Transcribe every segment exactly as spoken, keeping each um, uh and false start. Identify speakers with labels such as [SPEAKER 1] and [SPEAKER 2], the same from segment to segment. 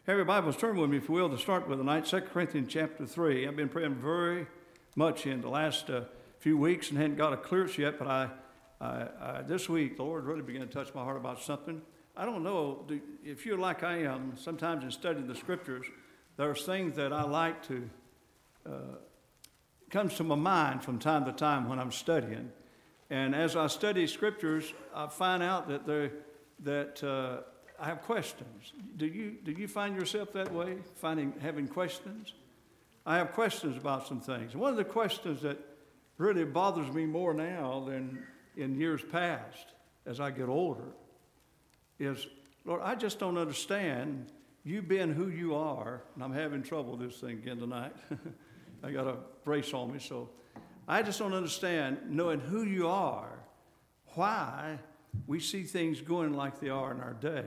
[SPEAKER 1] Have your Bibles, turn with me, if you will, to start with tonight, Second Corinthians chapter three. I've been praying very much in the last uh, few weeks and hadn't got a clearance yet, but I, I, I, this week the Lord really began to touch my heart about something. I don't know, do, if you're like I am, sometimes in studying the Scriptures, there's things that I like to, uh, comes to my mind from time to time when I'm studying. And as I study Scriptures, I find out that there, that uh, I have questions. Do you do you find yourself that way, finding having questions? I have questions about some things. One of the questions that really bothers me more now than in years past, as I get older, is, Lord, I just don't understand you being who you are, and I'm having trouble with this thing again tonight. I got a brace on me, so I just don't understand, knowing who you are, why we see things going like they are in our day.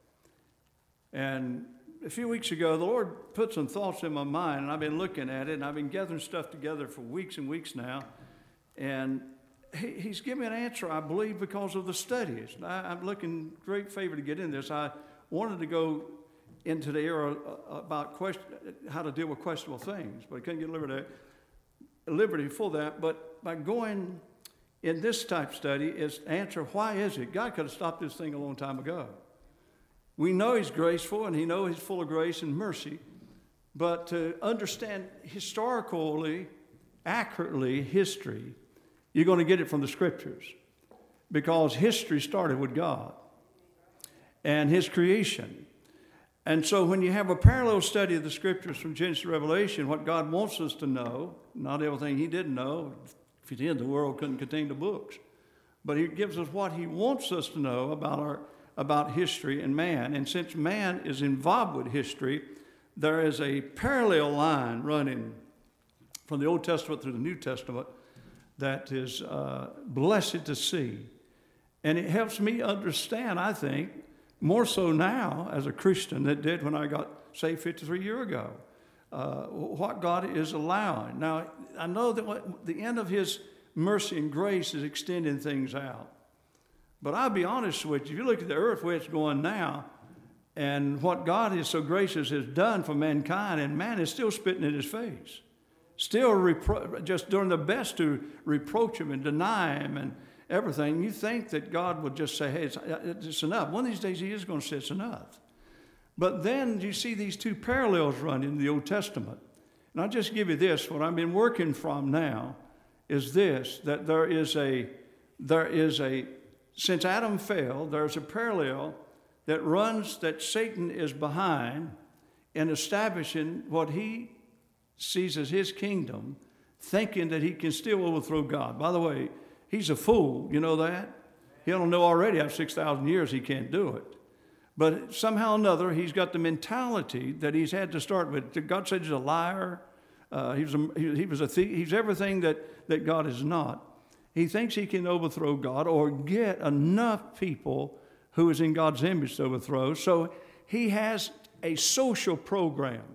[SPEAKER 1] And a few weeks ago, the Lord put some thoughts in my mind, and I've been looking at it, and I've been gathering stuff together for weeks and weeks now. And he, He's given me an answer, I believe, because of the studies. I, I'm looking great favor to get in this. I wanted to go into the era about question, how to deal with questionable things, but I couldn't get liberty, liberty for that. But by going in this type study is answer, why is it? God could have stopped this thing a long time ago. We know He's graceful, and He knows He's full of grace and mercy. But to understand historically, accurately history, you're going to get it from the Scriptures. Because history started with God and His creation. And so when you have a parallel study of the Scriptures from Genesis to Revelation, what God wants us to know, not everything He didn't know. If He did, the world couldn't contain the books. But He gives us what He wants us to know about our about history and man. And since man is involved with history, there is a parallel line running from the Old Testament through the New Testament that is uh, blessed to see. And it helps me understand, I think, more so now as a Christian than it did when I got saved fifty-three years ago, uh, what God is allowing. Now, I know that what, the end of His mercy and grace is extending things out. But I'll be honest with you, if you look at the earth where it's going now, and what God is so gracious has done for mankind, and man is still spitting in His face, still repro- just doing their best to reproach Him and deny Him and everything. You think that God would just say, hey, it's, it's enough. One of these days He is going to say it's enough. But then you see these two parallels run in the Old Testament. And I'll just give you this. What I've been working from now is this, that there is a, there is a, since Adam fell, there's a parallel that runs that Satan is behind in establishing what he sees as his kingdom, thinking that he can still overthrow God. By the way, he's a fool. You know that? He don't know already after six thousand years he can't do it. But somehow or another, he's got the mentality that he's had to start with. God said he's a liar. Uh, he, was a, he, he was a thief. He's everything that, that God is not. He thinks he can overthrow God or get enough people who is in God's image to overthrow. So he has a social program.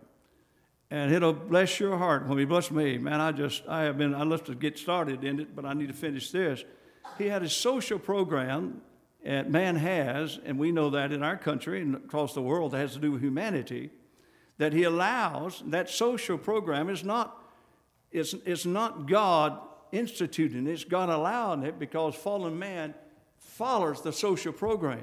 [SPEAKER 1] And it'll bless your heart when He bless me. Man, I just, I have been, I love to get started in it, but I need to finish this. He had a social program, and man has, and we know that in our country and across the world, that has to do with humanity, that He allows. That social program is not, it's, it's not God instituting it, it's God allowing it because fallen man follows the social program.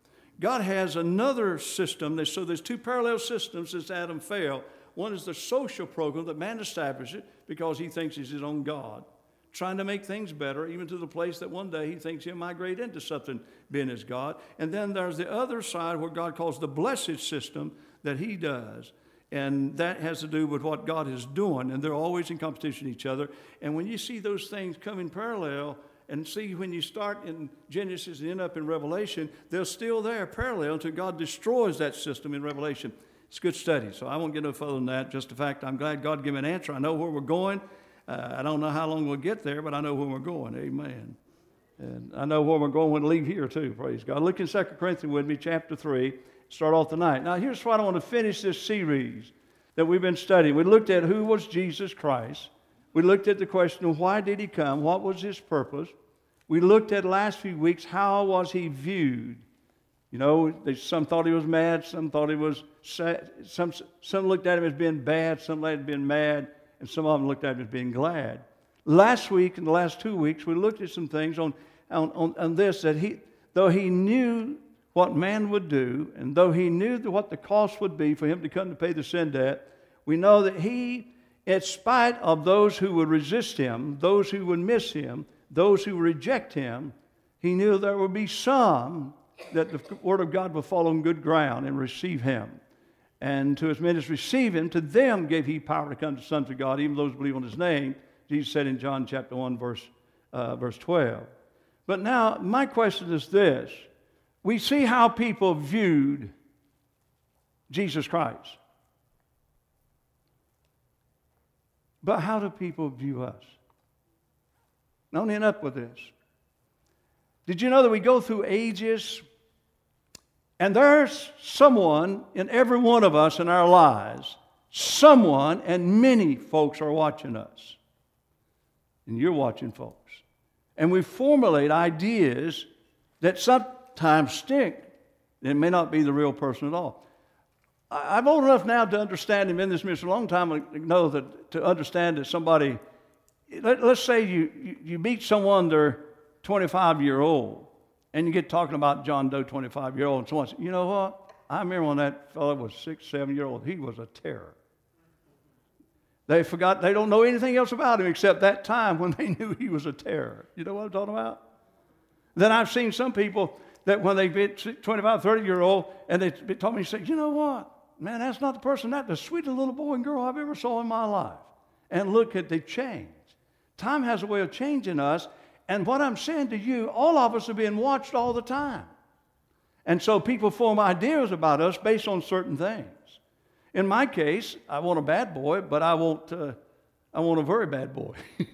[SPEAKER 1] God has another system. So there's two parallel systems since Adam fell. One is the social program that man establishes because he thinks he's his own God, trying to make things better, even to the place that one day he thinks he'll migrate into something being his God. And then there's the other side where God calls the blessed system that He does. And that has to do with what God is doing. And they're always in competition with each other. And when you see those things come in parallel, and see when you start in Genesis and end up in Revelation, they're still there parallel until God destroys that system in Revelation. It's good study, so I won't get no further than that. Just the fact I'm glad God gave me an answer. I know where we're going. Uh, I don't know how long we'll get there, but I know where we're going. Amen. And I know where we're going when we leave here too, praise God. Look in Second Corinthians with me, chapter three. Start off tonight. Now, here's what I want to finish this series that we've been studying. We looked at who was Jesus Christ. We looked at the question of why did He come? What was His purpose? We looked at last few weeks, how was He viewed? You know, they, some thought he was mad, some thought he was sad. Some, some looked at him as being bad, some looked at him as being mad, and some of them looked at him as being glad. Last week, in the last two weeks, we looked at some things on, on, on, on this, that he, though he knew what man would do, and though he knew what the cost would be for him to come to pay the sin debt, we know that he, in spite of those who would resist him, those who would miss him, those who would reject him, he knew there would be some that the Word of God would fall on good ground and receive him. And to as many as receive him, to them gave he power to come to sons of God, even those who believe on his name, Jesus said in John chapter one, verse, uh, verse twelve. But now, my question is this. We see how people viewed Jesus Christ. But how do people view us? Don't end up with this. Did you know that we go through ages, and there's someone in every one of us in our lives, someone, and many folks are watching us. And you're watching folks. And we formulate ideas that sometimes stink. It may not be the real person at all. I'm old enough now to understand him in this ministry a long time ago, know that to understand that somebody, let, let's say you, you, you meet someone, they're twenty-five year old, and you get talking about John Doe, twenty-five year old, and someone says, you know what? I remember when that fellow was six, seven year old, he was a terror. They forgot, they don't know anything else about him except that time when they knew he was a terror. You know what I'm talking about? Then I've seen some people that when they get twenty-five, thirty year old, and they told me, say, you know what? Man, that's not the person, that's the sweetest little boy and girl I've ever saw in my life. And look at the change. Time has a way of changing us. And what I'm saying to you, all of us are being watched all the time. And so people form ideas about us based on certain things. In my case, I want a bad boy, but I want, uh, I want a very bad boy.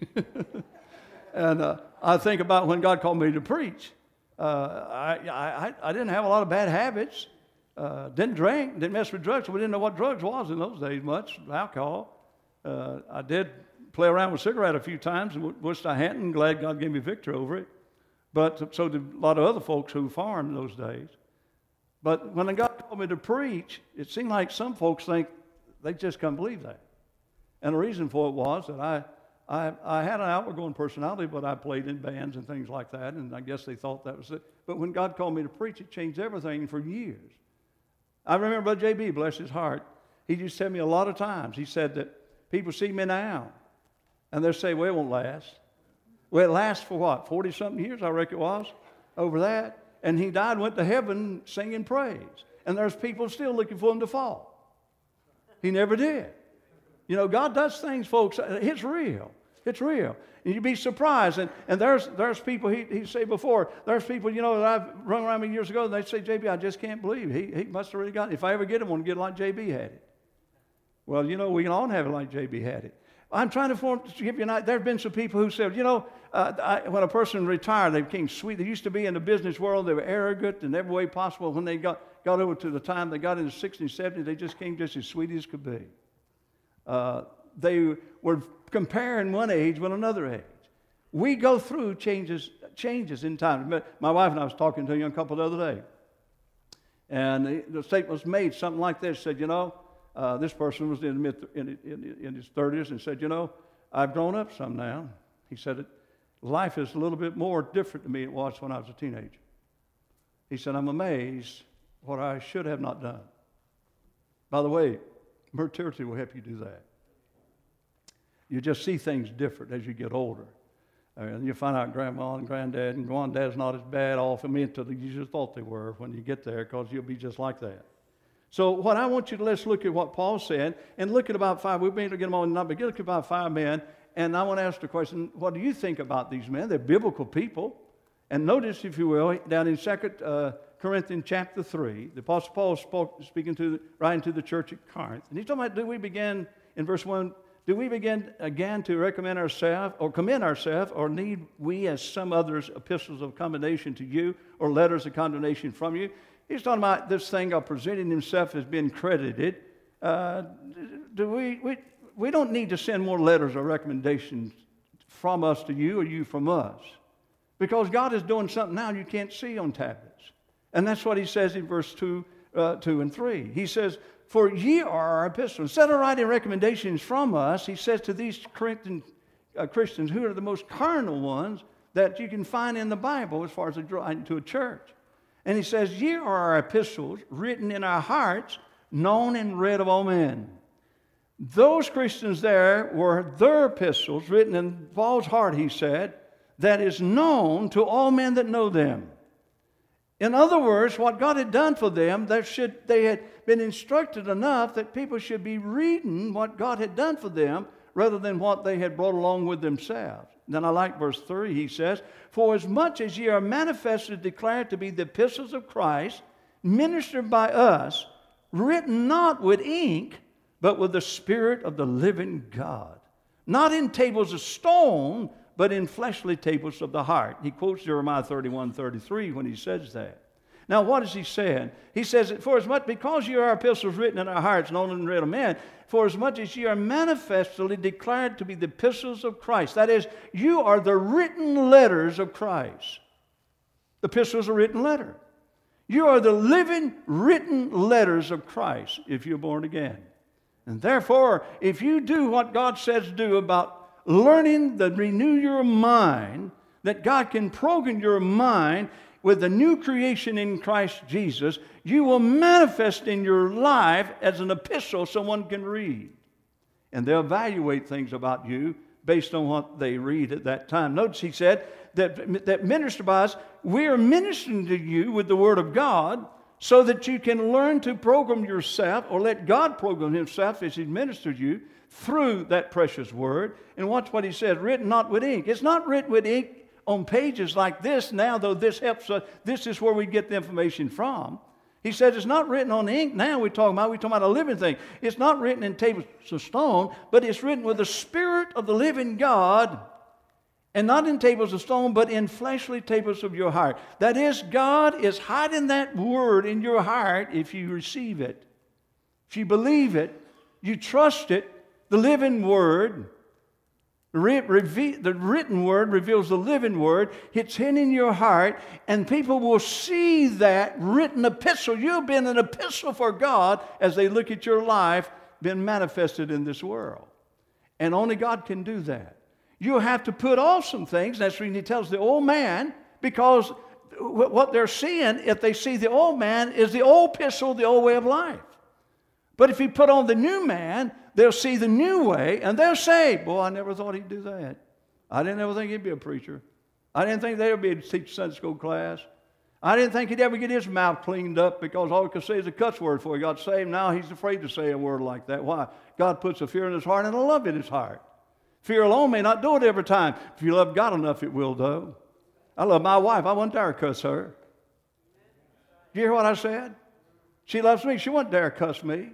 [SPEAKER 1] And uh, I think about when God called me to preach. Uh, I, I, I didn't have a lot of bad habits. Uh, didn't drink, didn't mess with drugs. We didn't know what drugs was in those days much, alcohol. Uh, I did play around with cigarette a few times, and wished I hadn't. Glad God gave me victory over it. But so did a lot of other folks who farmed those days. But when God called me to preach, it seemed like some folks think they just can't believe that. And the reason for it was that I, I, I had an outward-going personality, but I played in bands and things like that, and I guess they thought that was it. But when God called me to preach, it changed everything for years. I remember Brother J B, bless his heart, he used to tell me a lot of times, he said that people see me now, and they'll say, well, it won't last. Well, it lasts for what, forty-something years, I reckon it was, over that. And he died and went to heaven singing praise. And there's people still looking for him to fall. He never did. You know, God does things, folks. It's real. It's real. And you'd be surprised. And, and there's there's people, he, he said before, there's people, you know, that I've run around me years ago, and they say, J B, I just can't believe it. He, he must have really got it. If I ever get him, I want to get it like J B had it. Well, you know, we can all have it like J B had it. I'm trying to, form, to give you an idea. There have been some people who said, you know, uh, I, when a person retired, they became sweet. They used to be in the business world. They were arrogant in every way possible. When they got, got over to the time they got in the sixties, seventies, they just came just as sweet as could be. Uh, they were comparing one age with another age. We go through changes, changes in time. My wife and I was talking to a young couple the other day, and the, the statement was made, something like this, said, you know, uh, this person was in, mid, in, in, in his thirties and said, you know, I've grown up some now. He said, life is a little bit more different to me than it was when I was a teenager. He said, I'm amazed what I should have not done. By the way, maturity will help you do that. You just see things different as you get older. And you find out grandma and granddad and granddad's not as bad off mentally as you thought they were when you get there, because you'll be just like that. So what I want you to, let's look at what Paul said, and look at about five, we've been to get them on, but look at about five men, and I want to ask the question, what do you think about these men? They're biblical people. And notice, if you will, down in Second uh, Corinthians chapter three, the Apostle Paul spoke, speaking to, the, writing to the church at Corinth, and he's talking about, do we begin, in verse one, do we begin again to recommend ourselves, or commend ourselves, or need we, as some others, epistles of commendation to you, or letters of condemnation from you? He's talking about this thing of presenting himself as being credited. Uh, do we, we, we don't need to send more letters or recommendations from us to you, or you from us, because God is doing something now you can't see on tablets. And that's what he says in verse two, uh, two and three. He says, for ye are our epistle. Instead of writing recommendations from us, he says to these Corinthian, uh, Christians who are the most carnal ones that you can find in the Bible as far as writing to a church. And he says, ye are our epistles written in our hearts, known and read of all men. Those Christians there were their epistles written in Paul's heart, he said, that is known to all men that know them. In other words, what God had done for them, they, should, they had been instructed enough that people should be reading what God had done for them rather than what they had brought along with themselves. Then I like verse three, he says, for as much as ye are manifestly declared to be the epistles of Christ, ministered by us, written not with ink, but with the Spirit of the living God. Not in tables of stone, but in fleshly tables of the heart. He quotes Jeremiah thirty-one, thirty-three when he says that. Now, what is he saying? He says, for as much, because ye are epistles written in our hearts, known and read of men, for as much as ye are manifestly declared to be the epistles of Christ. That is, you are the written letters of Christ. The epistle is a written letter. You are the living, written letters of Christ if you're born again. And therefore, if you do what God says do about learning to renew your mind, that God can program your mind with the new creation in Christ Jesus, you will manifest in your life as an epistle someone can read. And they'll evaluate things about you based on what they read at that time. Notice he said that, that minister by us, we are ministering to you with the Word of God so that you can learn to program yourself, or let God program himself as he ministers you through that precious Word. And watch what he says, written not with ink. It's not written with ink on pages like this now, though this helps us. This is where we get the information from. He says it's not written on ink now we're talking about. We're talking about a living thing. It's not written in tables of stone, but it's written with the Spirit of the living God, and not in tables of stone, but in fleshly tables of your heart. That is, God is hiding that Word in your heart if you receive it. If you believe it, you trust it, the living Word, the written Word reveals the living Word. It's hidden in your heart, and people will see that written epistle. You've been an epistle for God as they look at your life being manifested in this world. And only God can do that. You have to put off some things. That's when he tells the old man, because what they're seeing, if they see the old man, is the old epistle, the old way of life. But if you put on the new man, they'll see the new way, and they'll say, boy, I never thought he'd do that. I didn't ever think he'd be a preacher. I didn't think they'd ever be able to teach Sunday school class. I didn't think he'd ever get his mouth cleaned up because all he could say is a cuss word before he got saved. Now he's afraid to say a word like that. Why? God puts a fear in his heart and a love in his heart. Fear alone may not do it every time. If you love God enough, it will, though. I love my wife. I wouldn't dare cuss her. Do you hear what I said? She loves me. She wouldn't dare cuss me.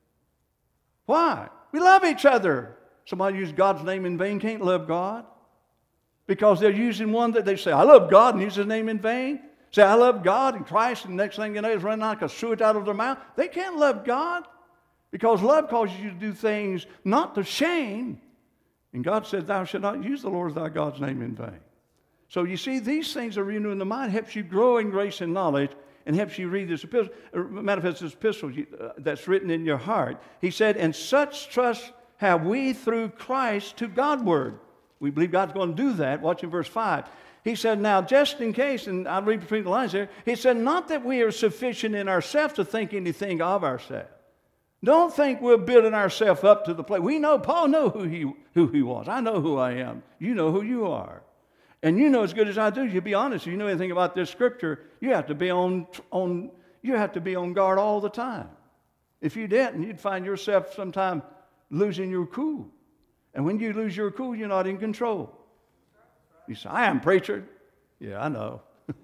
[SPEAKER 1] Why? We love each other. Somebody use God's name in vain can't love God. Because they're using one that they say, I love God, and use his name in vain. Say, I love God and Christ, and the next thing you know is running like a suet out of their mouth. They can't love God. Because love causes you to do things not to shame. And God said, thou shalt not use the Lord thy God's name in vain. So you see, these things are renewing the mind, helps you grow in grace and knowledge, and helps you read this epistle, manifest this epistle that's written in your heart. He said, and such trust have we through Christ to Godward. We believe God's going to do that. Watch in verse five. He said, now just in case, and I'll read between the lines here, he said, not that we are sufficient in ourselves to think anything of ourselves. Don't think we're building ourselves up to the place. We know, Paul knew who he, who he was. I know who I am. You know who you are. And you know as good as I do. You be honest. If you know anything about this scripture, you have to be on, on, you have to be on guard all the time. If you didn't, you'd find yourself sometime losing your cool. And when you lose your cool, you're not in control. You say, I am preacher. Yeah, I know.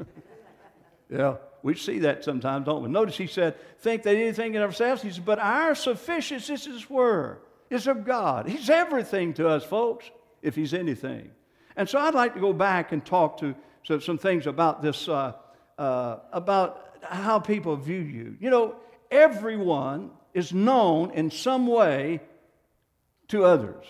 [SPEAKER 1] Yeah. We see that sometimes, don't we? Notice he said, think that anything in ourselves. He said, but our sufficiency is where? Is of God. He's everything to us, folks, if he's anything. And so I'd like to go back and talk to so, some things about this, uh, uh, about how people view you. You know, everyone is known in some way to others.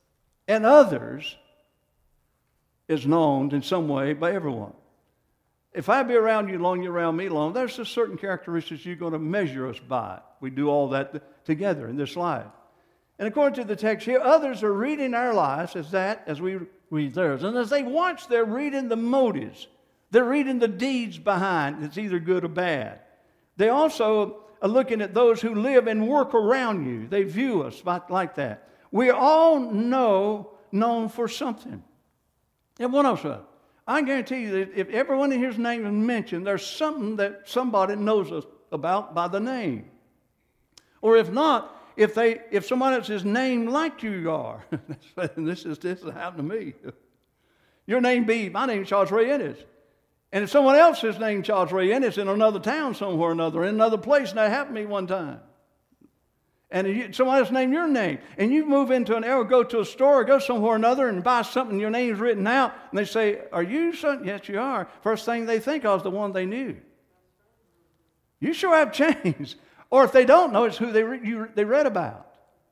[SPEAKER 1] And others is known in some way by everyone. if I be around you long, you're around me long, there's just certain characteristics you're going to measure us by. We do all that together in this life. And according to the text here, others are reading our lives as that, as we read theirs. And as they watch, they're reading the motives. They're reading the deeds behind. It's either good or bad. They also are looking at those who live and work around you. They view us like that. We all know, known for something. And one of us, I guarantee you that if everyone in here's name is mentioned, there's something that somebody knows us about by the name. Or if not, if they, if someone else is named like you are, this is this has happened to me. Your name be, my name is Charles Ray Ennis. And if someone else is named Charles Ray Ennis in another town somewhere or another, in another place, and that happened to me one time. And you, someone else named your name, and you move into an area, go to a store, or go somewhere or another, and buy something, your name's written out, and they say, are you son? Yes, you are. First thing they think of is the one they knew. You sure have changed. Or if they don't know, it's who they, re- you, they read about.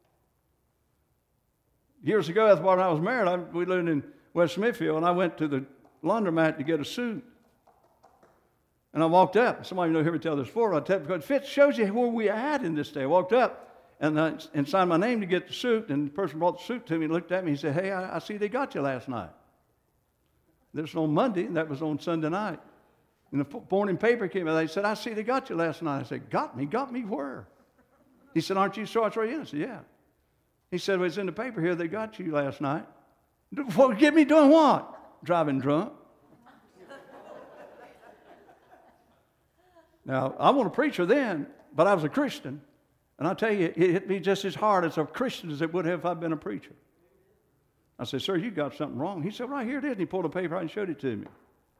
[SPEAKER 1] Years ago, that's when I was married, I, we lived in West Smithfield, and I went to the laundromat to get a suit. And I walked up. Somebody know hear me tell this before. I tell because it shows you where we are at in this day. I walked up and, I, and signed my name to get the suit. And the person brought the suit to me and looked at me and said, hey, I, I see they got you last night. This was on Monday, and that was on Sunday night. And the morning paper came and they said, I see they got you last night. I said, got me? Got me where? He said, aren't you Charles Ray Ennis? I said, yeah. He said, well, it's in the paper here. They got you last night. Well, get me doing what? Driving drunk. Now, I wasn't a preacher then, but I was a Christian. And I tell you, it hit me just as hard as a Christian as it would have if I'd been a preacher. I said, sir, you got something wrong. He said, right here it is. And he pulled a paper out and showed it to me.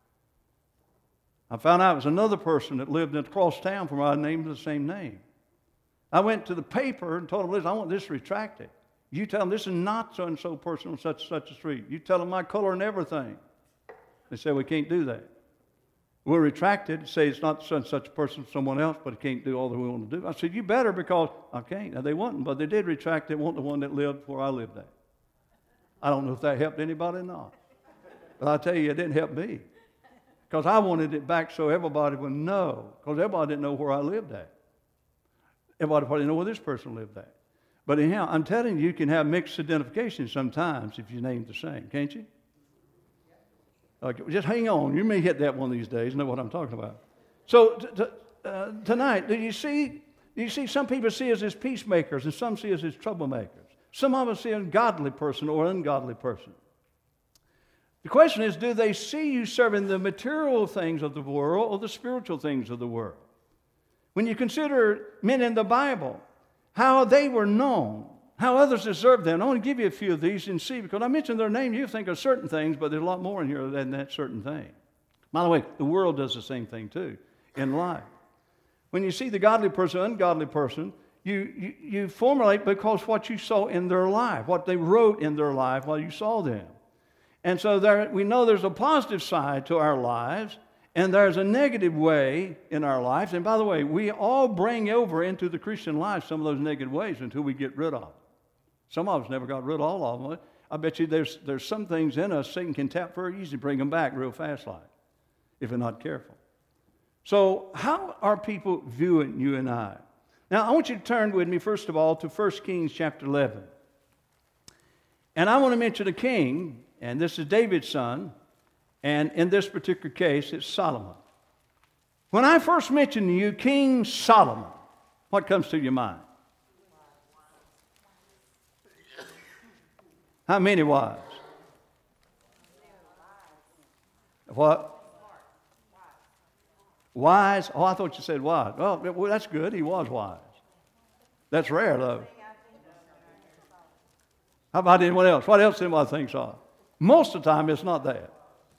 [SPEAKER 1] I found out it was another person that lived across town from where I named the same name. I went to the paper and told them, listen, I want this retracted. You tell them this is not so-and-so person on such and such a street. You tell them my color and everything. They said, we can't do that. We'll retract it and say it's not such and such a person, someone else, but it can't do all that we want to do. I said, you better because I can't. Now, they wouldn't, but they did retract it. They want the one that lived where I lived at. I don't know if that helped anybody or not. But I tell you, it didn't help me. Because I wanted it back so everybody would know. Because everybody didn't know where I lived at. Everybody probably didn't know where this person lived at. But anyhow, I'm telling you, you can have mixed identification sometimes if your name's the same, can't you? Okay, just hang on. You may hit that one of these days. Know what I'm talking about. So t- t- uh, tonight, do you see? Do you see some people see us as peacemakers, and some see us as troublemakers. Some of us see a godly person or an ungodly person. The question is, do they see you serving the material things of the world or the spiritual things of the world? When you consider men in the Bible, how they were known, how others deserve them. I want to give you a few of these and see, because I mentioned their name, you think of certain things, but there's a lot more in here than that certain thing. By the way, the world does the same thing too in life. When you see the godly person, ungodly person, you, you, you formulate because what you saw in their life, what they wrote in their life while you saw them. And so there, we know there's a positive side to our lives, and there's a negative way in our lives. And by the way, we all bring over into the Christian life some of those negative ways until we get rid of them. Some of us never got rid of all of them. I bet you there's, there's some things in us Satan can tap very easy, bring them back real fast like, if we're not careful. So how are people viewing you and I? Now, I want you to turn with me, first of all, to First Kings chapter eleven. And I want to mention a king, and this is David's son, and in this particular case, it's Solomon. When I first mention to you King Solomon, what comes to your mind? How many wives? What? Wise? Oh, I thought you said wise. Well, that's good. He was wise. That's rare, though. How about anyone else? What else anybody thinks of? Most of the time, it's not that.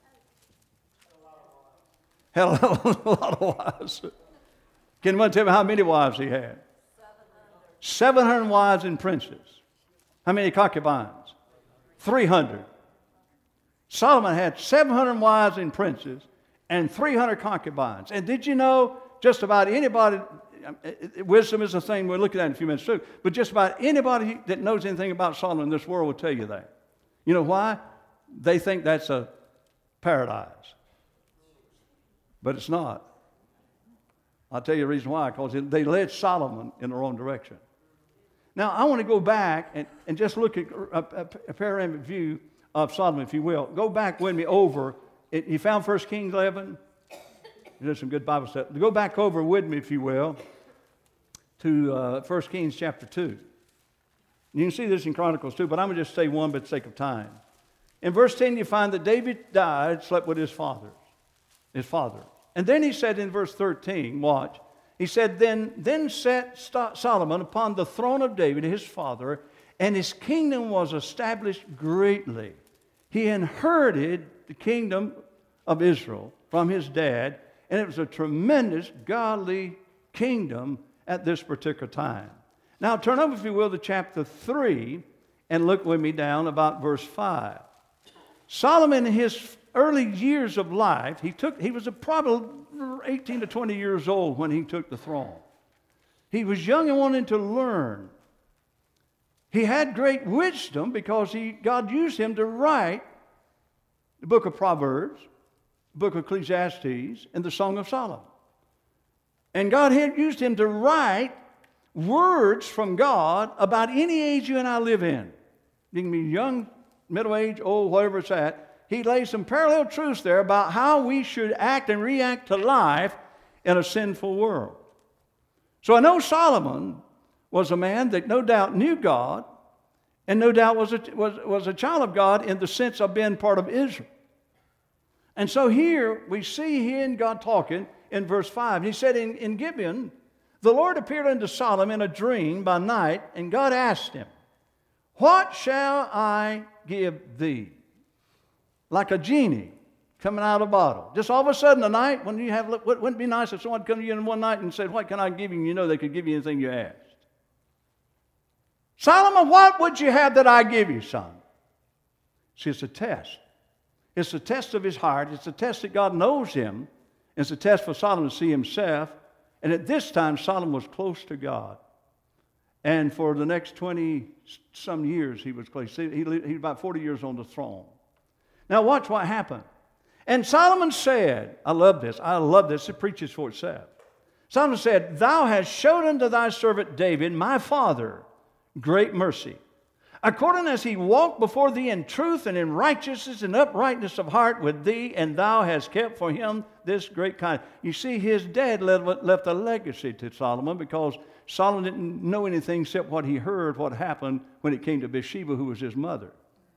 [SPEAKER 1] Had a lot of wives. Can anyone tell me how many wives he had? seven hundred wives and princes. How many concubines? three hundred. Solomon had seven hundred wives and princes and three hundred concubines. And did you know just about anybody, wisdom is a thing we're looking at in a few minutes too, but just about anybody that knows anything about Solomon in this world will tell you that. You know why? They think that's a paradise. But it's not. I'll tell you the reason why, because they led Solomon in the wrong direction. Now, I want to go back and, and just look at a, a, a panoramic view of Solomon, if you will. Go back with me over. It, you found First Kings eleven? There's some good Bible stuff. Go back over with me, if you will, to uh, First Kings chapter two. You can see this in Chronicles too, but I'm going to just say one for the sake of time. In verse ten, you find that David died, slept with his father. His father. And then he said in verse thirteen, watch, he said, Then, then sat Solomon upon the throne of David, his father, and his kingdom was established greatly. He inherited the kingdom of Israel from his dad, and it was a tremendous godly kingdom at this particular time. Now turn over, if you will, to chapter three, and look with me down about verse five. Solomon, in his early years of life, he took, he was a probably eighteen to twenty years old when he took the throne. He was young and wanted to learn. He had great wisdom because he, God used him to write the book of Proverbs, the book of Ecclesiastes, and the Song of Solomon. And God had used him to write words from God about any age you and I live in. You can be young, middle age, old, whatever it's at. He lays some parallel truths there about how we should act and react to life in a sinful world. So I know Solomon was a man that no doubt knew God, and no doubt was a, was, was a child of God in the sense of being part of Israel. And so here we see him, God talking in verse five. He said in, in Gibeon, the Lord appeared unto Solomon in a dream by night, and God asked him, What shall I give thee? Like a genie coming out of a bottle. Just all of a sudden, a night when you have, wouldn't it be nice if someone come to you in one night and said, What can I give you? And you know they could give you anything you asked. Solomon, what would you have that I give you, son? See, it's a test. It's a test of his heart. It's a test that God knows him. It's a test for Solomon to see himself. And at this time, Solomon was close to God. And for the next twenty-some years, he was close. He, he, he was about forty years on the throne. Now watch what happened. And Solomon said, I love this, I love this, it preaches for itself. Solomon said, Thou hast showed unto thy servant David, my father, great mercy, according as he walked before thee in truth and in righteousness and uprightness of heart with thee, and thou hast kept for him this great kindness. You see, his dad left a legacy to Solomon because Solomon didn't know anything except what he heard, what happened when it came to Bathsheba, who was his mother.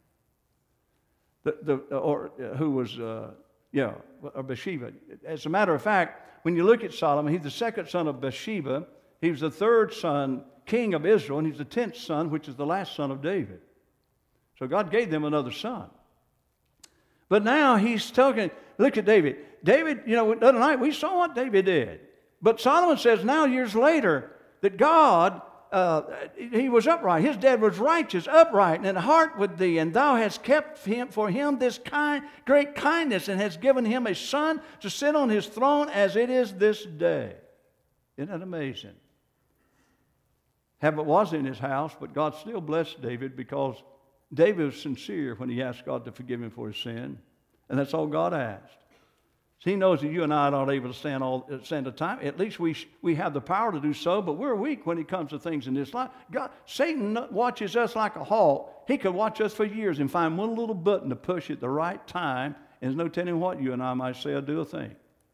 [SPEAKER 1] The, the, or uh, who was, uh, yeah, or Bathsheba. As a matter of fact, when you look at Solomon, he's the second son of Bathsheba. He was the third son, king of Israel, and he's the tenth son, which is the last son of David. So God gave them another son. But now he's talking, look at David. David, you know, the other night we saw what David did. But Solomon says now, years later, that God, uh, he was upright. His dad was righteous, upright, and in heart with thee, and thou hast kept him, for him this kind, great kindness, and hast given him a son to sit on his throne as it is this day. Isn't that amazing? Heaven was in his house, but God still blessed David because David was sincere when he asked God to forgive him for his sin, and that's all God asked. So he knows that you and I are not able to stand all stand the time. At least we we have the power to do so, but we're weak when it comes to things in this life. God, Satan watches us like a hawk. He could watch us for years and find one little button to push at the right time, and there's no telling what you and I might say or do a thing.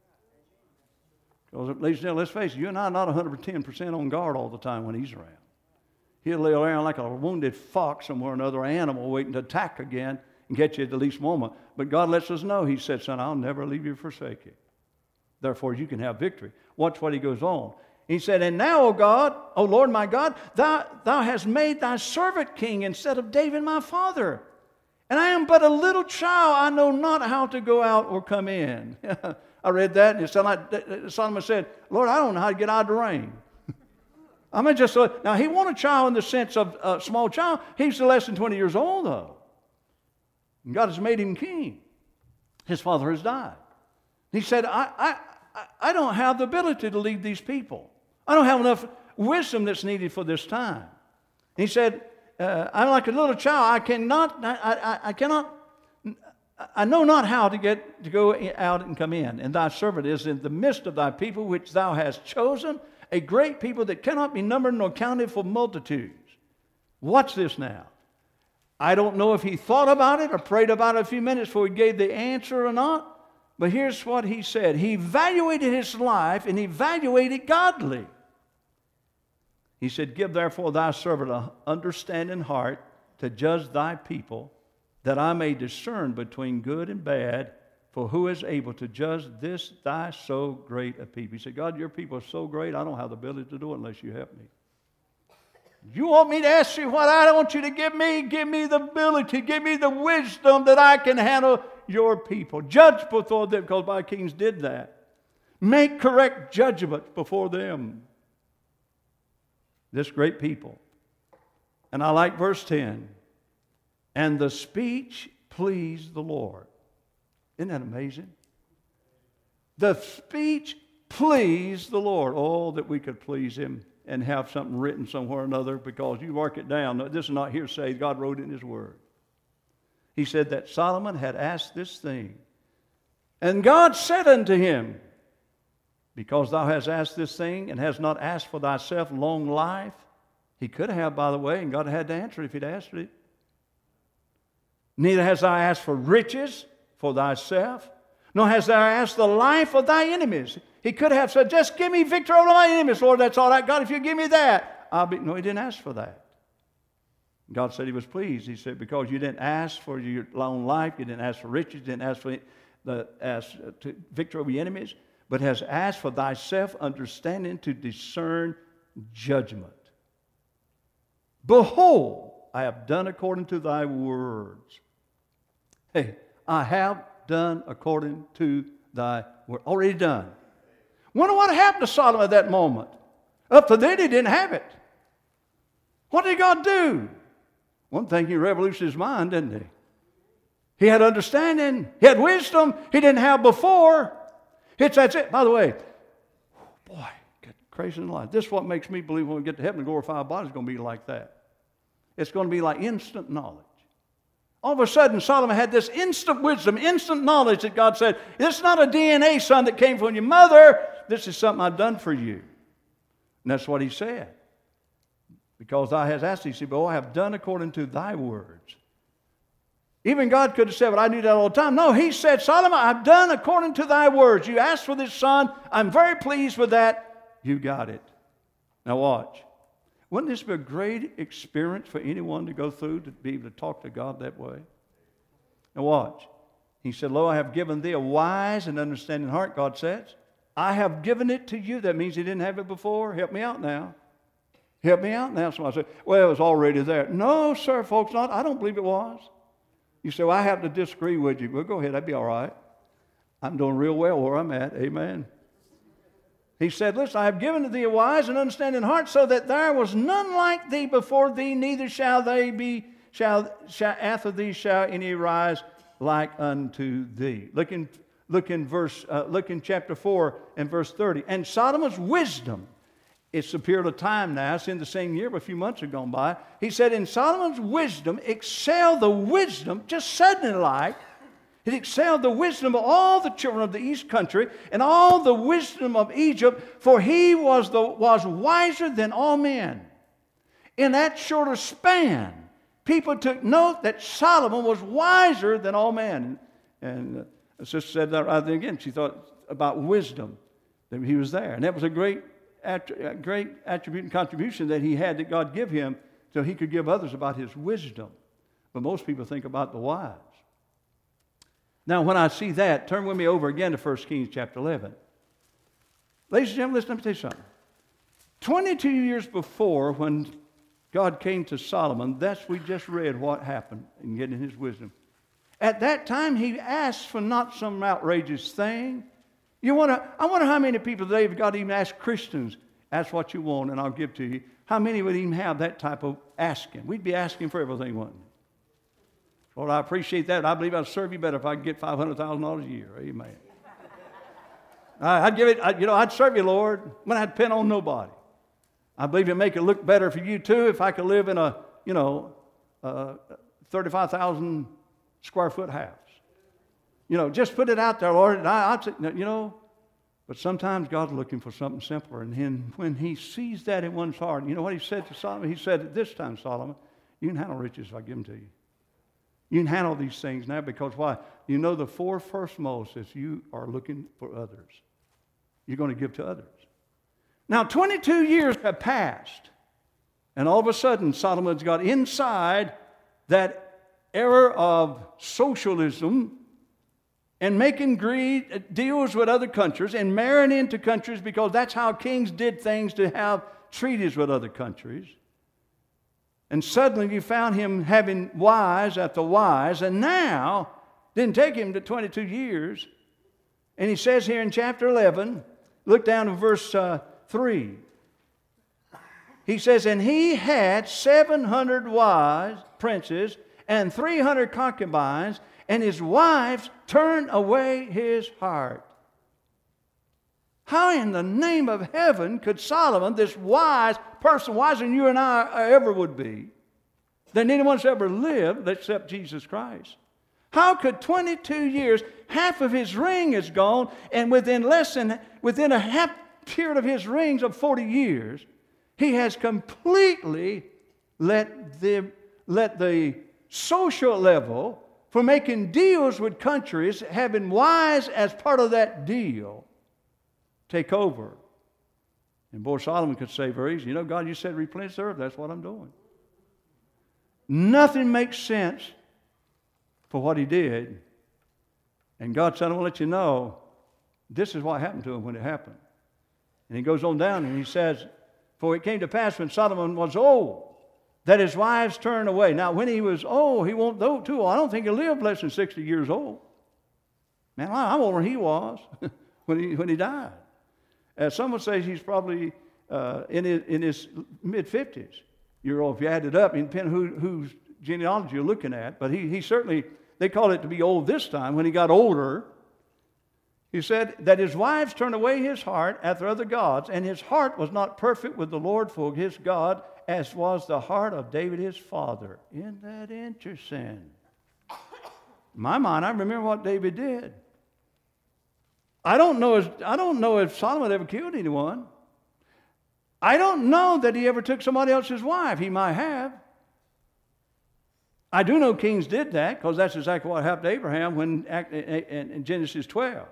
[SPEAKER 1] Because, ladies and gentlemen, let's face it, you and I are not one hundred ten percent on guard all the time when he's around. He'll lay around like a wounded fox somewhere, another animal waiting to attack again and get you at the least moment. But God lets us know. He said, son, I'll never leave you or forsake you. Therefore, you can have victory. Watch what he goes on. He said, and now, O God, O Lord my God, thou, thou hast made thy servant king instead of David my father. And I am but a little child. I know not how to go out or come in. I read that, and it sounded like Solomon said, Lord, I don't know how to get out of the rain. I mean, just, now he wasn't a child in the sense of a small child. He's less than twenty years old, though. And God has made him king. His father has died. He said, I, I, I don't have the ability to lead these people. I don't have enough wisdom that's needed for this time. He said, uh, I'm like a little child. I cannot, I, I, I cannot, I know not how to get to go out and come in. And thy servant is in the midst of thy people, which thou hast chosen, a great people that cannot be numbered nor counted for multitudes. Watch this now. I don't know if he thought about it or prayed about it a few minutes before he gave the answer or not. But here's what he said. He evaluated his life and he evaluated godly. He said, give therefore thy servant an understanding heart to judge thy people, that I may discern between good and bad, for who is able to judge this thy so great a people? He said, God, your people are so great, I don't have the ability to do it unless you help me. You want me to ask you what I want you to give me? Give me the ability, give me the wisdom that I can handle your people. Judge before them, because my kings did that. Make correct judgment before them. This great people. And I like verse ten. And the speech pleased the Lord. Isn't that amazing? The speech pleased the Lord. Oh, that we could please him and have something written somewhere or another, because you mark it down. This is not hearsay. God wrote it in his word. He said that Solomon had asked this thing. And God said unto him, because thou hast asked this thing and hast not asked for thyself long life. He could have, by the way, and God had to answer if he'd asked it. Neither hast thou asked for riches for thyself, nor hast thou asked the life of thy enemies. He could have said, just give me victory over my enemies, Lord, that's all right. God, if you give me that, I'll be... No, he didn't ask for that. God said he was pleased. He said, because you didn't ask for your long life, you didn't ask for riches, you didn't ask for the ask to victory over your enemies, but has asked for thyself understanding to discern judgment. Behold, I have done according to thy words. Hey, I have done according to thy word. Already done. Wonder what happened to Solomon at that moment. Up to then, he didn't have it. What did God do? One thing, he revolutionized his mind, didn't he? He had understanding. He had wisdom he didn't have before. It's that's it. By the way, boy, get crazy in life. This is what makes me believe when we get to heaven, the glorified body is going to be like that. It's going to be like instant knowledge. All of a sudden, Solomon had this instant wisdom, instant knowledge that God said, this is not a D N A, son, that came from your mother. This is something I've done for you. And that's what he said. Because thou hast asked, he said, oh, I have done according to thy words. Even God could have said, but I knew that all the time. No, he said, Solomon, I've done according to thy words. You asked for this son. I'm very pleased with that. You got it. Now watch. Wouldn't this be a great experience for anyone to go through, to be able to talk to God that way? Now watch. He said, lo, I have given thee a wise and understanding heart, God says. I have given it to you. That means he didn't have it before. Help me out now. Help me out now. Somebody said, well, it was already there. No, sir, folks, not. I don't believe it was. You say, well, I have to disagree with you. Well, go ahead. That'd be all right. I'm doing real well where I'm at. Amen. He said, listen, I have given to thee a wise and understanding heart, so that there was none like thee before thee, neither shall they be, shall, shall after thee shall any rise like unto thee. Look in, look in verse, uh, look in chapter four and verse thirty. And Solomon's wisdom, it's a period of time now, it's in the same year, but a few months have gone by. He said, in Solomon's wisdom excelled the wisdom, just suddenly like, it excelled the wisdom of all the children of the east country and all the wisdom of Egypt, for he was, the, was wiser than all men. In that shorter span, people took note that Solomon was wiser than all men. And uh, the sister said that right then again. She thought about wisdom, that he was there. And that was a great, a great attribute and contribution that he had, that God gave him, so he could give others about his wisdom. But most people think about the wise. Now, when I see that, turn with me over again to First Kings chapter eleven. Ladies and gentlemen, listen, let me tell you something. twenty-two years before, when God came to Solomon, that's, we just read what happened in getting his wisdom. At that time, he asked for not some outrageous thing. You want to? I wonder how many people today have God even asked Christians, ask what you want and I'll give to you. How many would even have that type of asking? We'd be asking for everything, wouldn't we? Lord, I appreciate that. I believe I'd serve you better if I could get five hundred thousand dollars a year. Amen. I'd give it, I, you know, I'd serve you, Lord, when I'd depend on nobody. I believe it'd make it look better for you, too, if I could live in a, you know, uh, thirty-five thousand square foot house. You know, just put it out there, Lord. And I, I'd say, you know, but sometimes God's looking for something simpler. And then when he sees that in one's heart, you know what he said to Solomon? He said, at this time, Solomon, you can handle riches if I give them to you. You can handle these things now because why? You know the four first most is you are looking for others. You're going to give to others. Now, twenty-two years have passed. And all of a sudden, Solomon's got inside that era of socialism and making greed deals with other countries and marrying into countries because that's how kings did things, to have treaties with other countries. And suddenly you found him having wives after wives, and now, didn't take him to twenty-two years. And he says here in chapter eleven, look down to verse uh, three. He says, and he had seven hundred wives, princes, and three hundred concubines, and his wives turned away his heart. How in the name of heaven could Solomon, this wise person, wiser than you and I ever would be, than anyone's ever lived except Jesus Christ? How could twenty-two years, half of his ring is gone, and within less than, within a half period of his rings of forty years, he has completely let the, let the social level for making deals with countries, having wives as part of that deal, take over. And boy, Solomon could say very easily, you know, God, you said replenish the earth. That's what I'm doing. Nothing makes sense for what he did. And God said, I want to let you know, this is what happened to him when it happened. And he goes on down and he says, for it came to pass when Solomon was old, that his wives turned away. Now, when he was old, he won't go too old. I don't think he lived less than sixty years old. Man, I'm older than he was when he when he died. Uh, some would say he's probably uh, in his, in his mid-fifties. Year old, if you add it up, it depends who, whose genealogy you're looking at. But he, he certainly, they call it to be old this time. When he got older, he said that his wives turned away his heart after other gods, and his heart was not perfect with the Lord for his God, as was the heart of David his father. Isn't that interesting? In my mind, I remember what David did. I don't know if, I don't know if Solomon ever killed anyone. I don't know that he ever took somebody else's wife. He might have. I do know kings did that, because that's exactly what happened to Abraham when in Genesis twelve.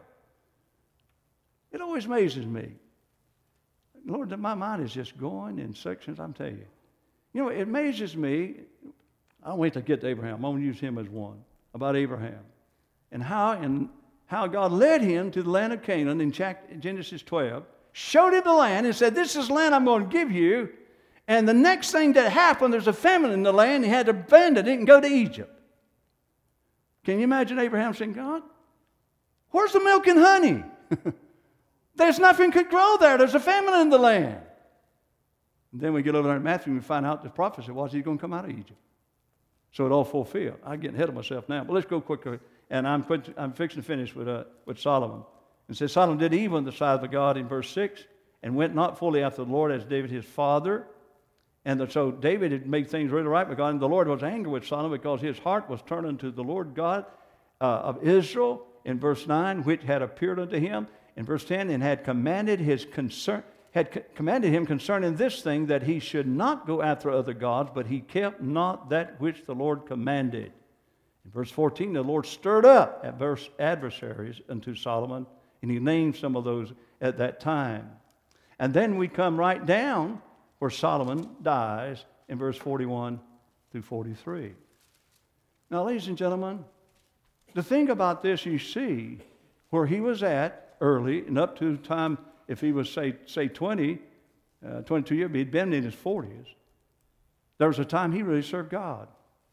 [SPEAKER 1] It always amazes me. Lord, my mind is just going in sections, I'm telling you. You know, it amazes me. I'll wait to get to Abraham. I'm going to use him as one, about Abraham. And how, and how God led him to the land of Canaan in Genesis twelve, showed him the land and said, this is the land I'm going to give you. And the next thing that happened, there's a famine in the land. He had to abandon it and go to Egypt. Can you imagine Abraham saying, God, where's the milk and honey? There's nothing could grow there. There's a famine in the land. And then we get over there in Matthew and we find out the prophecy was he's going to come out of Egypt. So it all fulfilled. I'm getting ahead of myself now, but let's go quickly. And I'm, put, I'm fixing to finish with, uh, with Solomon. And says, Solomon did evil in the sight of God in verse six, and went not fully after the Lord as David his father. And the, so David had made things really right with God, and the Lord was angry with Solomon because his heart was turned unto the Lord God uh, of Israel in verse nine, which had appeared unto him. In verse ten, and had commanded his concern, had co- commanded him concerning this thing, that he should not go after other gods, but he kept not that which the Lord commanded. In verse fourteen, the Lord stirred up adverse adversaries unto Solomon, and he named some of those at that time. And then we come right down where Solomon dies in verse forty-one through forty-three. Now, ladies and gentlemen, the thing about this, you see where he was at early and up to the time, if he was, say, say twenty, uh, twenty-two years, he'd been in his forties. There was a time he really served God.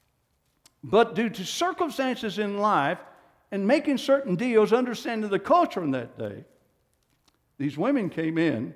[SPEAKER 1] But due to circumstances in life and making certain deals, understanding the culture in that day, these women came in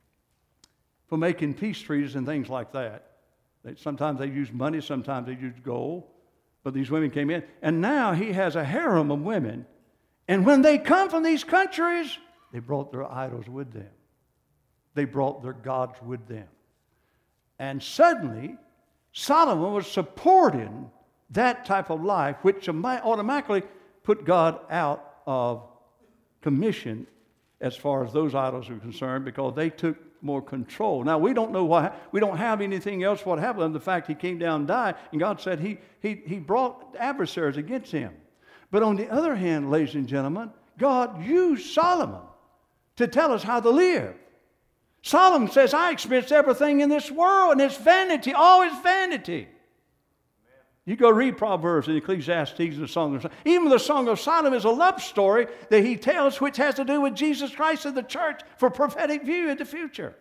[SPEAKER 1] for making peace treaties and things like that. They, sometimes they used money, sometimes they used gold. But these women came in. And now he has a harem of women. And when they come from these countries, they brought their idols with them. They brought their gods with them. And suddenly, Solomon was supporting that type of life, which automatically put God out of commission as far as those idols are concerned, because they took more control. Now, we don't know why. We don't have anything else what happened. The fact he came down and died, and God said he, he, he brought adversaries against him. But on the other hand, ladies and gentlemen, God used Solomon to tell us how to live. Solomon says, I experienced everything in this world, and it's vanity, all is vanity. You go read Proverbs and Ecclesiastes and the Song of Solomon. Even the Song of Solomon is a love story that he tells, which has to do with Jesus Christ and the church for prophetic view in the future.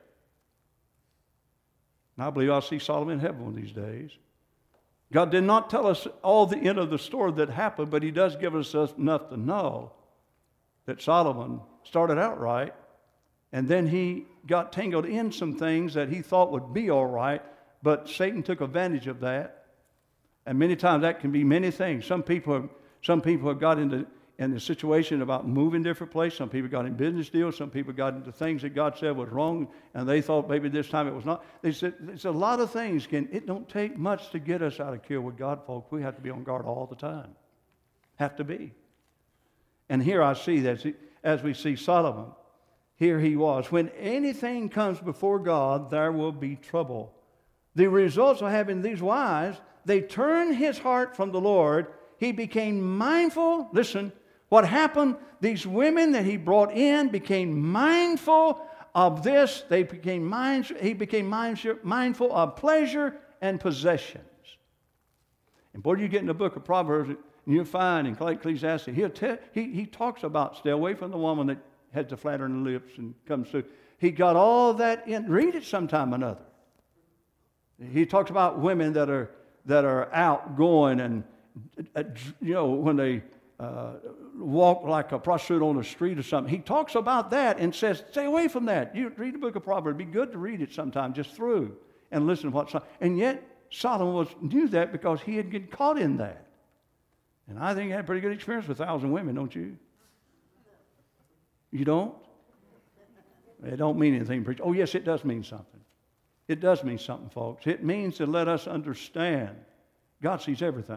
[SPEAKER 1] And I believe I'll see Solomon in heaven one of these days. God did not tell us all the end of the story that happened, but he does give us enough to know that Solomon started out right, and then he got tangled in some things that he thought would be all right, but Satan took advantage of that. And many times that can be many things. Some people have, some people have got into in the situation about moving different places. Some people got in business deals. Some people got into things that God said was wrong, and they thought maybe this time it was not. They said it's a lot of things. Can it don't take much to get us out of kilter with God, folks. We have to be on guard all the time. Have to be. And here I see that as we see Solomon, here he was. When anything comes before God, there will be trouble. The results of having these wives, they turned his heart from the Lord. He became mindful. Listen, what happened? These women that he brought in became mindful of this. They became mind, he became mindful of pleasure and possessions. And boy, you get in the book of Proverbs, and you'll find in Ecclesiastes, he'll tell, he, he talks about stay away from the woman that has the flattering lips and comes through. He got all that in. Read it sometime or another. He talks about women that are that are outgoing and, uh, you know, when they uh, walk like a prostitute on the street or something. He talks about that and says, stay away from that. You read the book of Proverbs. It'd be good to read it sometime just through and listen to what. And yet Solomon was knew that because he had get caught in that. And I think he had a pretty good experience with a thousand women, don't you? You don't? It don't mean anything, preach. Oh, yes, it does mean something. It does mean something, folks. It means to let us understand God sees everything.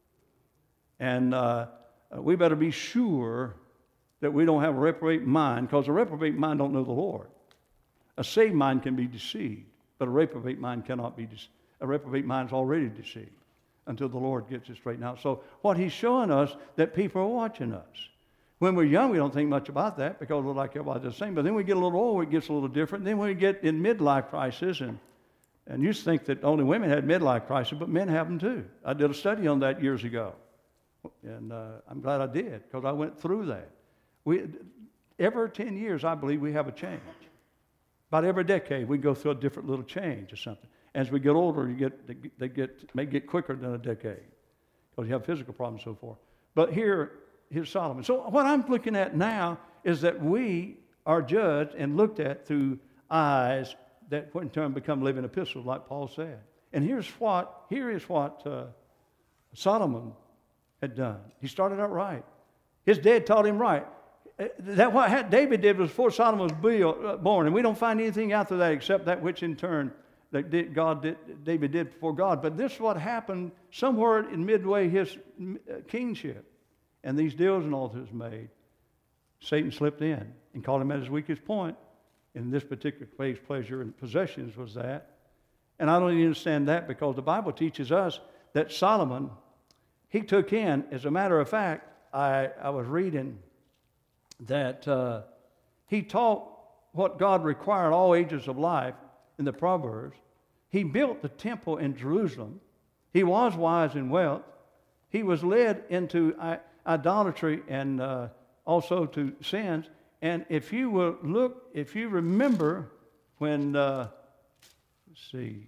[SPEAKER 1] And uh, we better be sure that we don't have a reprobate mind, because a reprobate mind don't know the Lord. A saved mind can be deceived, but a reprobate mind cannot be deceived. A reprobate mind is already deceived until the Lord gets it straightened out. So what he's showing us, that people are watching us. When we're young, we don't think much about that because we're like everybody's the same. But then we get a little older, it gets a little different. Then when we get in midlife crisis, and and you used to think that only women had midlife crisis, but men have them too. I did a study on that years ago, and uh, I'm glad I did because I went through that. We every ten years, I believe we have a change. About every decade, we go through a different little change or something. As we get older, you get they, they get may get quicker than a decade because you have physical problems and so forth. But here. Here's Solomon. So what I'm looking at now is that we are judged and looked at through eyes that in turn become living epistles, like Paul said. And here's what here is what uh, Solomon had done. He started out right. His dad taught him right. That what David did was before Solomon was born, and we don't find anything after that except that which in turn that did, God did, David did before God. But this is what happened somewhere in midway his kingship. And these deals and altars made, Satan slipped in and caught him at his weakest point. In this particular case, pleasure and possessions was that. And I don't even understand that because the Bible teaches us that Solomon, he took in, as a matter of fact, I, I was reading that uh, he taught what God required all ages of life in the Proverbs. He built the temple in Jerusalem. He was wise in wealth. He was led into idolatry and uh, also to sins. And if you will look, if you remember when, uh, let's see,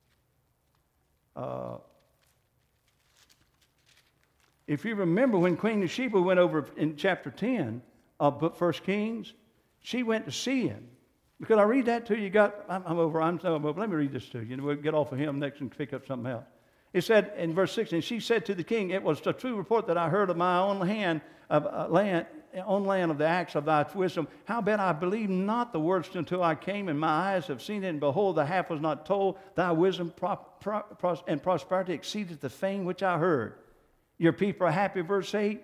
[SPEAKER 1] uh, if you remember when Queen of Sheba went over in chapter ten of First Kings, she went to see him. Because I read that to you, got, I'm, I'm over, I'm, I'm over, let me read this to you, and we'll get off of him next and pick up something else. It said in verse sixteen, she said to the king, it was a true report that I heard of my own hand, of uh, land, own land of the acts of thy wisdom. Howbeit I believed not the words until I came, and my eyes have seen it, and behold, the half was not told. Thy wisdom pro, pro, pros, and prosperity exceeded the fame which I heard. Your people are happy, verse eight.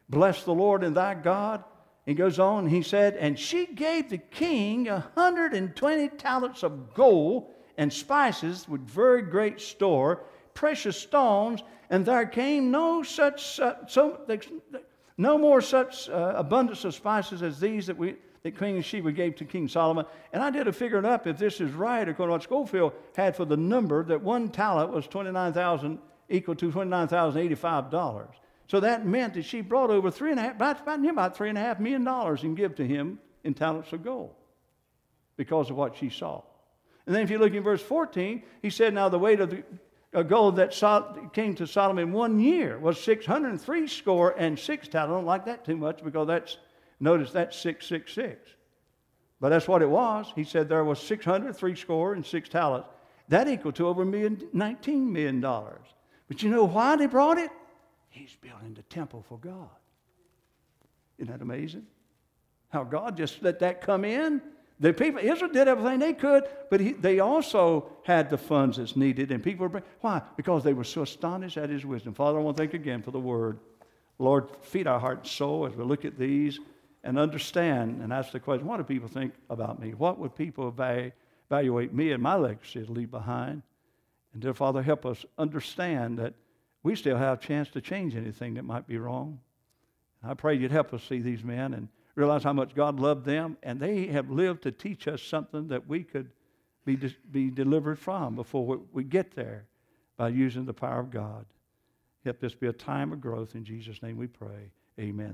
[SPEAKER 1] Bless the Lord and thy God. He goes on, he said, and she gave the king a hundred and twenty talents of gold and spices with very great store, precious stones, and there came no such, uh, so, no more such uh, abundance of spices as these that we that Queen Sheba gave to King Solomon. And I did a figure it up, if this is right, according to what Schofield had for the number, that one talent was twenty-nine thousand, equal to twenty-nine thousand eighty-five dollars. So that meant that she brought over three and a half, about, about three and a half million dollars and give to him in talents of gold because of what she saw. And then if you look in verse fourteen, he said, now the weight of the uh, gold that Sol- came to Solomon one year was six hundred and three score and six talents. I don't like that too much because that's, notice that's six six six. But that's what it was. He said there was six hundred, three score and six talents. That equal to over a million, nineteen million dollars. But you know why they brought it? He's building the temple for God. Isn't that amazing? How God just let that come in. The people, Israel did everything they could, but he, they also had the funds that's needed. And people were bringing, why? Because they were so astonished at his wisdom. Father, I want to thank you again for the word. Lord, feed our heart and soul as we look at these and understand and ask the question, what do people think about me? What would people evaluate, evaluate me and my legacy to leave behind? And dear Father, help us understand that we still have a chance to change anything that might be wrong. I pray you'd help us see these men and realize how much God loved them, and they have lived to teach us something that we could be, de- be delivered from before we, we get there by using the power of God. Help this be a time of growth. In Jesus' name we pray. Amen.